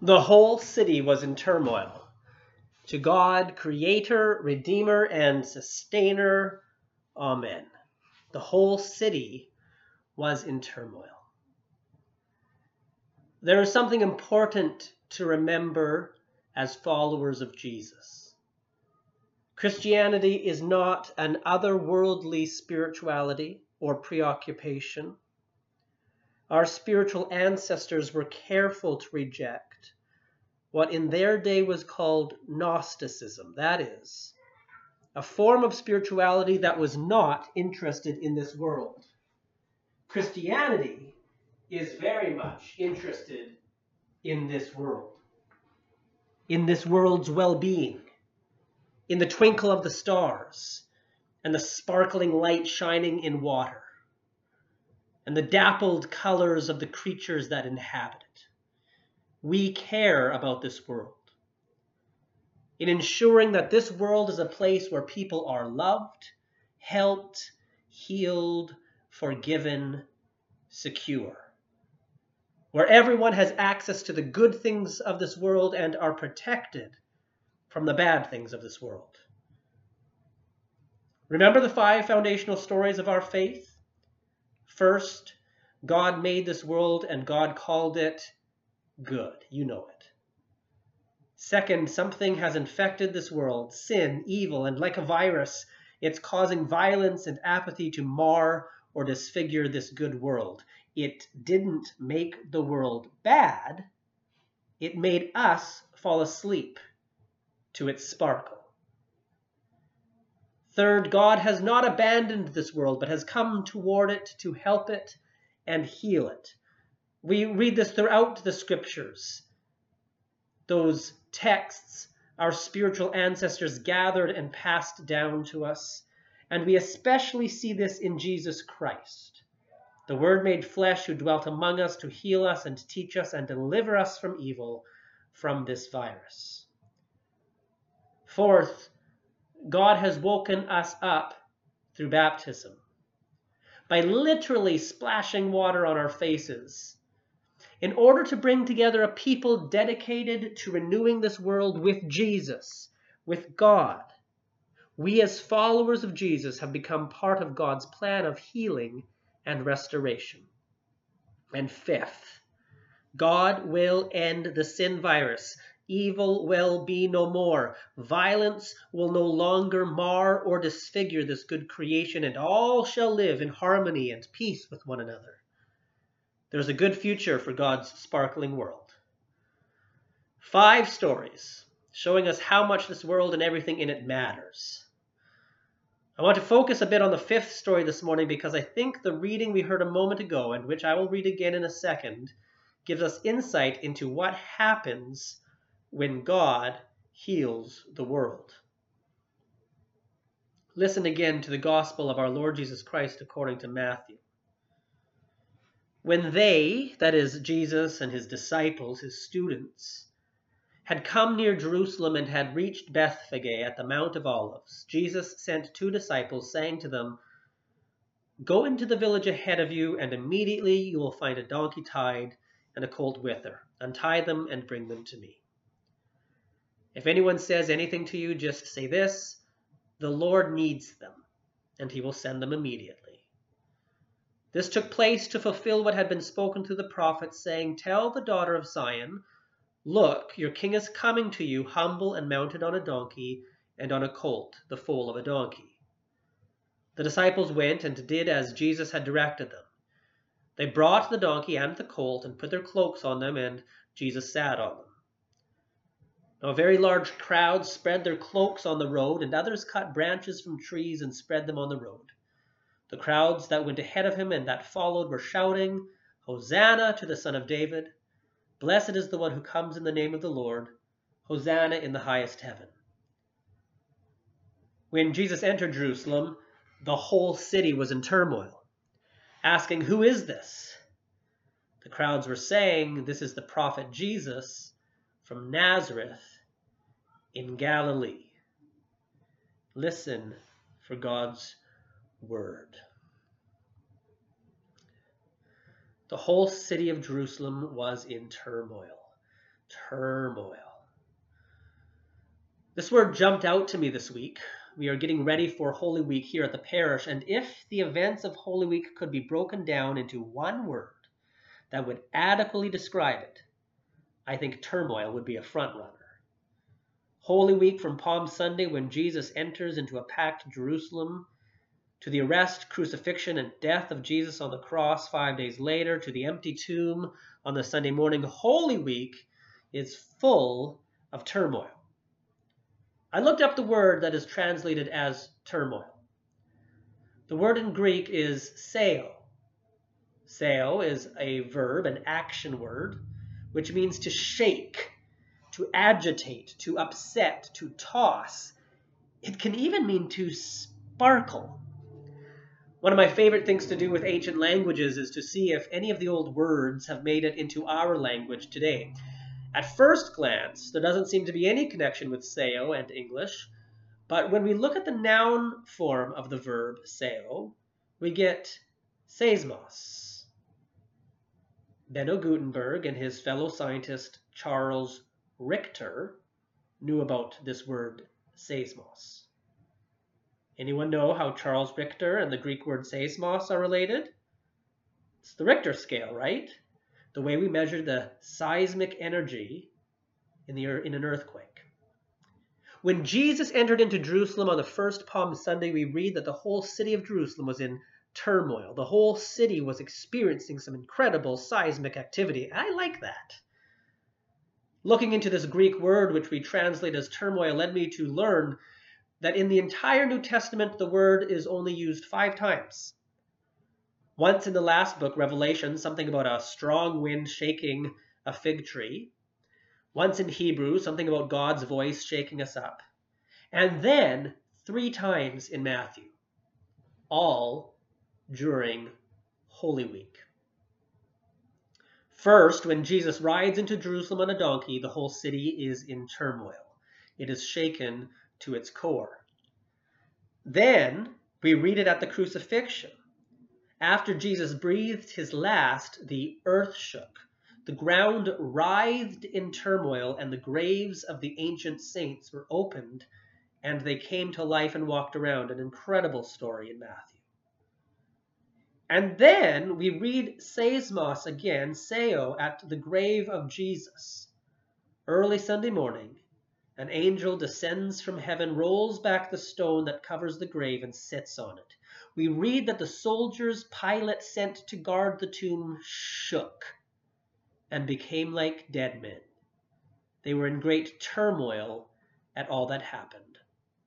The whole city was in turmoil. To God, Creator, Redeemer, and Sustainer, Amen. The whole city was in turmoil. There is something important to remember as followers of Jesus. Christianity is not an otherworldly spirituality or preoccupation. Our spiritual ancestors were careful to reject what in their day was called Gnosticism. That is, a form of spirituality that was not interested in this world. Christianity is very much interested in this world, in this world's well-being, in the twinkle of the stars, and the sparkling light shining in water, and the dappled colors of the creatures that inhabit it. We care about this world, in ensuring that this world is a place where people are loved, helped, healed, forgiven, secure, where everyone has access to the good things of this world and are protected from the bad things of this world. Remember the 5 foundational stories of our faith? First, God made this world and God called it good. You know it. Second, something has infected this world, sin, evil, and like a virus, it's causing violence and apathy to mar or disfigure this good world. It didn't make the world bad. It made us fall asleep to its sparkle. Third, God has not abandoned this world, but has come toward it to help it and heal it. We read this throughout the scriptures. Those texts our spiritual ancestors gathered and passed down to us. And we especially see this in Jesus Christ, the Word made flesh who dwelt among us to heal us and teach us and deliver us from evil, from this virus. Fourth, God has woken us up through baptism by literally splashing water on our faces in order to bring together a people dedicated to renewing this world with Jesus, with God. We as followers of Jesus have become part of God's plan of healing and restoration. And fifth, God will end the sin virus. Evil will be no more. Violence will no longer mar or disfigure this good creation, and all shall live in harmony and peace with one another. There's a good future for God's sparkling world. 5 stories showing us how much this world and everything in it matters. I want to focus a bit on the 5th story this morning because I think the reading we heard a moment ago, and which I will read again in a second, gives us insight into what happens when God heals the world. Listen again to the gospel of our Lord Jesus Christ according to Matthew. When they, that is Jesus and his disciples, his students, had come near Jerusalem and had reached Bethphage at the Mount of Olives, Jesus sent 2 disciples, saying to them, "Go into the village ahead of you, and immediately you will find a donkey tied and a colt with her. Untie them and bring them to me. If anyone says anything to you, just say this, 'The Lord needs them,' and he will send them immediately." This took place to fulfill what had been spoken through the prophets, saying, "Tell the daughter of Zion, look, your king is coming to you, humble and mounted on a donkey, and on a colt, the foal of a donkey." The disciples went and did as Jesus had directed them. They brought the donkey and the colt and put their cloaks on them, and Jesus sat on them. Now a very large crowd spread their cloaks on the road, and others cut branches from trees and spread them on the road. The crowds that went ahead of him and that followed were shouting, "Hosanna to the Son of David! Blessed is the one who comes in the name of the Lord! Hosanna in the highest heaven!" When Jesus entered Jerusalem, the whole city was in turmoil, asking, "Who is this?" The crowds were saying, "This is the prophet Jesus from Nazareth in Galilee." Listen for God's word. The whole city of Jerusalem was in turmoil. Turmoil. This word jumped out to me this week. We are getting ready for Holy Week here at the parish, and if the events of Holy Week could be broken down into one word that would adequately describe it, I think turmoil would be a front runner. Holy Week from Palm Sunday, when Jesus enters into a packed Jerusalem, to the arrest, crucifixion, and death of Jesus on the cross 5 days later, to the empty tomb on the Sunday morning. Holy Week is full of turmoil. I looked up the word that is translated as turmoil. The word in Greek is seo. Seo is a verb, an action word, which means to shake, to agitate, to upset, to toss. It can even mean to sparkle. One of my favorite things to do with ancient languages is to see if any of the old words have made it into our language today. At first glance, there doesn't seem to be any connection with seo and English, but when we look at the noun form of the verb seo, we get seismos. Benno Gutenberg and his fellow scientist Charles Richter knew about this word seismos. Anyone know how Charles Richter and the Greek word seismos are related? It's the Richter scale, right? The way we measure the seismic energy in an earthquake. When Jesus entered into Jerusalem on the first Palm Sunday, we read that the whole city of Jerusalem was in turmoil. The whole city was experiencing some incredible seismic activity. I like that. Looking into this Greek word, which we translate as turmoil, led me to learn that in the entire New Testament, the word is only used 5 times. Once in the last book, Revelation, something about a strong wind shaking a fig tree. Once in Hebrew, something about God's voice shaking us up. And then 3 times in Matthew, all during Holy Week. First, when Jesus rides into Jerusalem on a donkey, the whole city is in turmoil. It is shaken to its core. Then we read it at the crucifixion. After Jesus breathed his last, the earth shook. The ground writhed in turmoil, and the graves of the ancient saints were opened, and they came to life and walked around. An incredible story in Matthew. And then we read seismos again, seo, at the grave of Jesus. Early Sunday morning, an angel descends from heaven, rolls back the stone that covers the grave, and sits on it. We read that the soldiers Pilate sent to guard the tomb shook and became like dead men. They were in great turmoil at all that happened.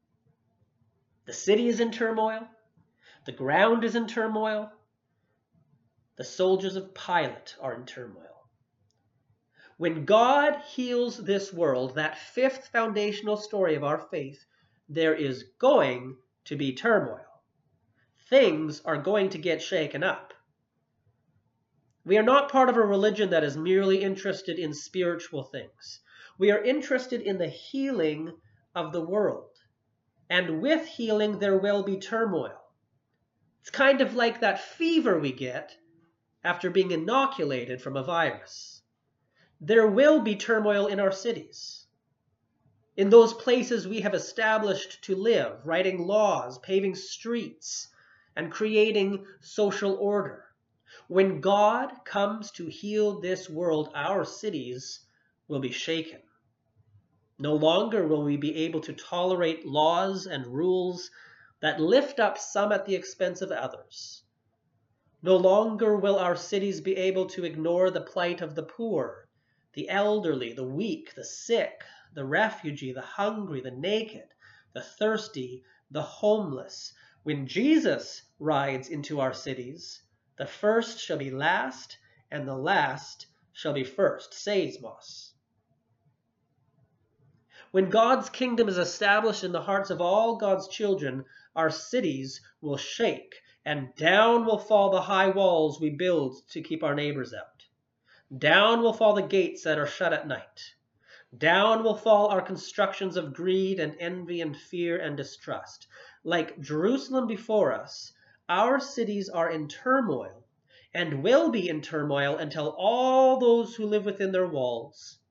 The city is in turmoil. The ground is in turmoil. The soldiers of Pilate are in turmoil. When God heals this world, that 5th foundational story of our faith, there is going to be turmoil. Things are going to get shaken up. We are not part of a religion that is merely interested in spiritual things. We are interested in the healing of the world. And with healing, there will be turmoil. It's kind of like that fever we get after being inoculated from a virus. There will be turmoil in our cities. In those places we have established to live, writing laws, paving streets, and creating social order. When God comes to heal this world, our cities will be shaken. No longer will we be able to tolerate laws and rules that lift up some at the expense of others. No longer will our cities be able to ignore the plight of the poor, the elderly, the weak, the sick, the refugee, the hungry, the naked, the thirsty, the homeless. When Jesus rides into our cities, the first shall be last, and the last shall be first. Seismos. When God's kingdom is established in the hearts of all God's children, our cities will shake, and down will fall the high walls we build to keep our neighbors out. Down will fall the gates that are shut at night. Down will fall our constructions of greed and envy and fear and distrust. Like Jerusalem before us, our cities are in turmoil and will be in turmoil until all those who live within their walls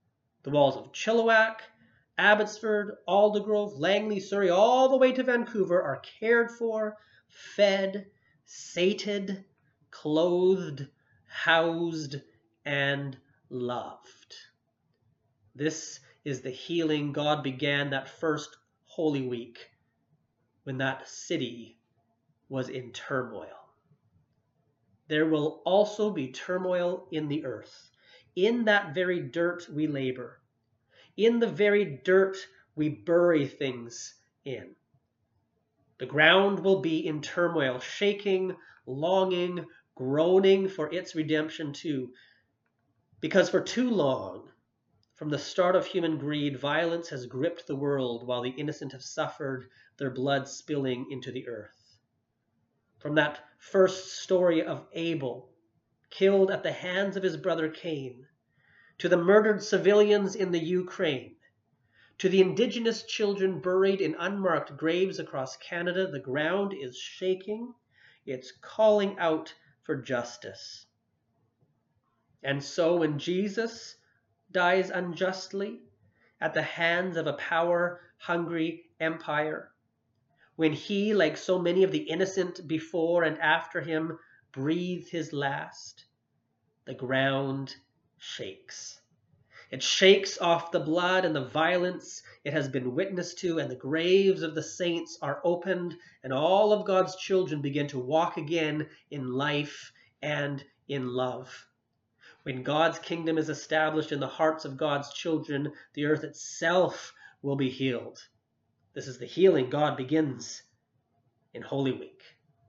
The walls of Chilliwack, Abbotsford, Aldergrove, Langley, Surrey, all the way to Vancouver are cared for, fed, sated, clothed, housed, and loved. This is the healing God began that first Holy Week when that city was in turmoil. There will also be turmoil in the earth. In that very dirt we labor. In the very dirt we bury things in. The ground will be in turmoil, shaking, longing, groaning for its redemption too. Because for too long, from the start of human greed, violence has gripped the world while the innocent have suffered, their blood spilling into the earth. From that first story of Abel, killed at the hands of his brother Cain, to the murdered civilians in the Ukraine, to the indigenous children buried in unmarked graves across Canada, the ground is shaking. It's calling out for justice. And so when Jesus dies unjustly at the hands of a power-hungry empire, when he, like so many of the innocent before and after him, breathed his last, the ground shakes. It shakes off the blood and the violence it has been witness to, and the graves of the saints are opened, and all of God's children begin to walk again in life and in love. When God's kingdom is established in the hearts of God's children, the earth itself will be healed. This is the healing God begins in Holy Week.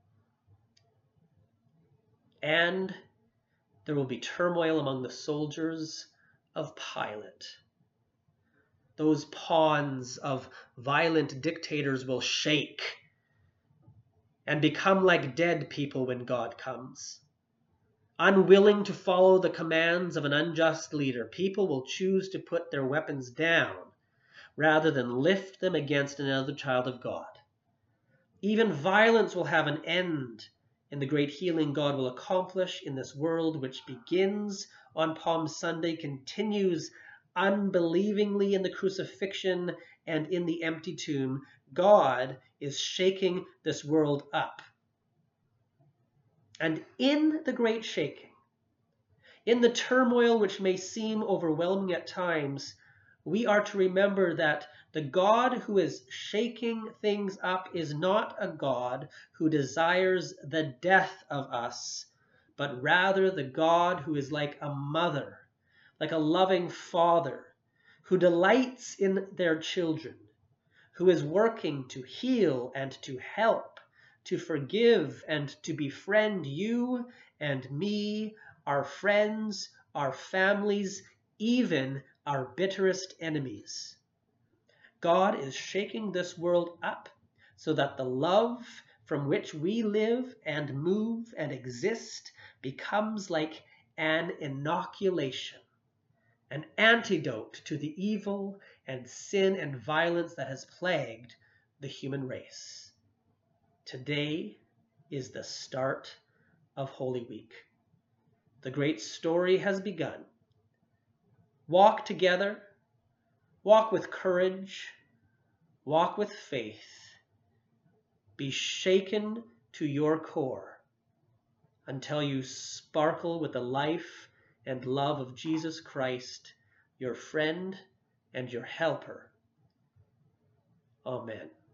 And there will be turmoil among the soldiers of Pilate. Those pawns of violent dictators will shake and become like dead people when God comes. Unwilling to follow the commands of an unjust leader, people will choose to put their weapons down rather than lift them against another child of God. Even violence will have an end in the great healing God will accomplish in this world, which begins on Palm Sunday, continues unbelievingly in the crucifixion and in the empty tomb. God is shaking this world up. And in the great shaking, in the turmoil which may seem overwhelming at times, we are to remember that the God who is shaking things up is not a God who desires the death of us, but rather the God who is like a mother, like a loving father, who delights in their children, who is working to heal and to help, to forgive and to befriend you and me, our friends, our families, even our bitterest enemies. God is shaking this world up so that the love from which we live and move and exist becomes like an inoculation, an antidote to the evil and sin and violence that has plagued the human race. Today is the start of Holy Week. The great story has begun. Walk together, walk with courage, walk with faith. Be shaken to your core until you sparkle with the life and love of Jesus Christ, your friend and your helper. Amen.